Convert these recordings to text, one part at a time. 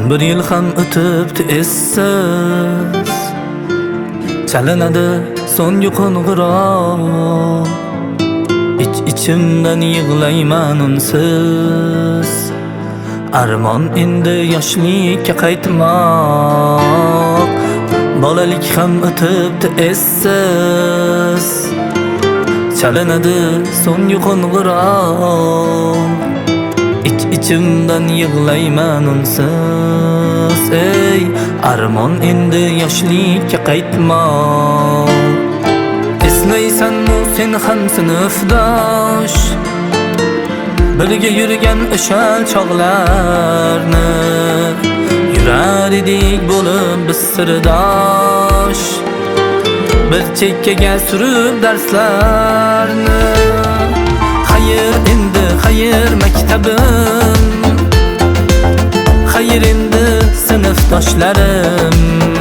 Bir yil ham o'tibdi essiz, chalinadi so'nggi qo'ng'iroq. İçimden yig'layman unsiz. Armon endi yoshlikka qaytmoq. Bolalik ham o'tibdi essiz, chalinadi so'nggi qo'ng'iroq. İçimden yig'layman unsiz. Ey armon endi yoshlikka qaytmoq. Eslaysanmi sen ham sinfdosh, birga yurgan o'sha chog'larni, yurar edik bo'lib biz sirdosh, bir chekkaga surib darslarni. Xayr endi xayr maktabim, xayr endi sinfdoshlarim,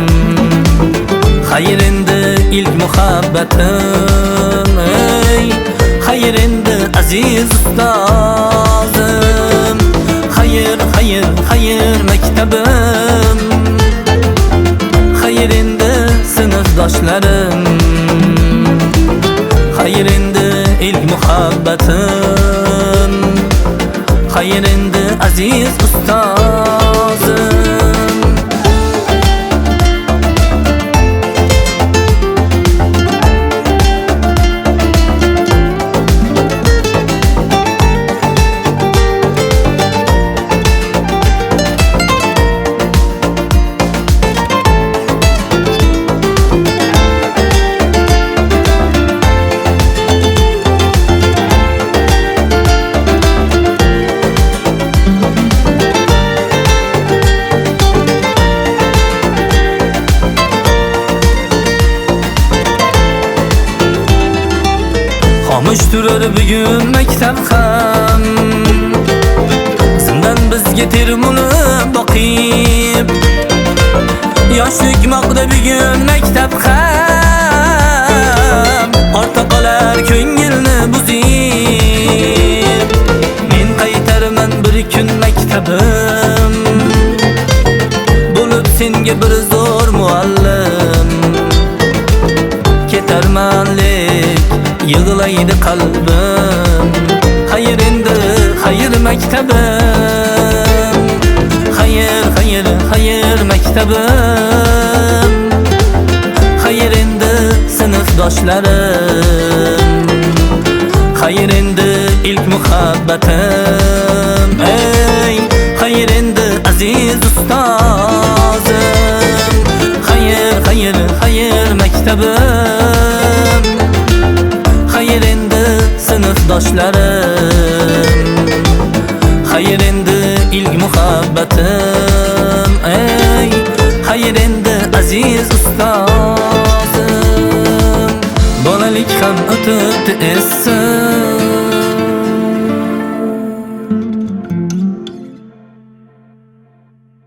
xayr endi ilk muhabbatim. Ey xayr endi aziz ustozim, xayr xayr xayr maktabim, xayr endi sinfdoshlarim, xayr endi ilk muhabbatim, xayr endi aziz ustozim. Xomush turar bugun maktab ham, zindan bizga termulib boqib. Yoshlik moqda bugun maktab ham, orta qolar ko'ngilni buzib. Men qaytarman bir kun maktabim, bo'lib senga bir zo'r muallim. Ketarman yig'laydi qalbim, xayr endi xayr maktabim, xayr xayr xayr maktabim, xayr endi sinfdoshlarim, xayr endi ilk muhabbatim. Ey xayr endi aziz ustozim, xayr xayr xayr maktabim, xayr endi sinfdoshlarim, xayr endi ilk muhabbatim. Ey xayr endi aziz ustozim. Bolalik ham o'tibdi essiz,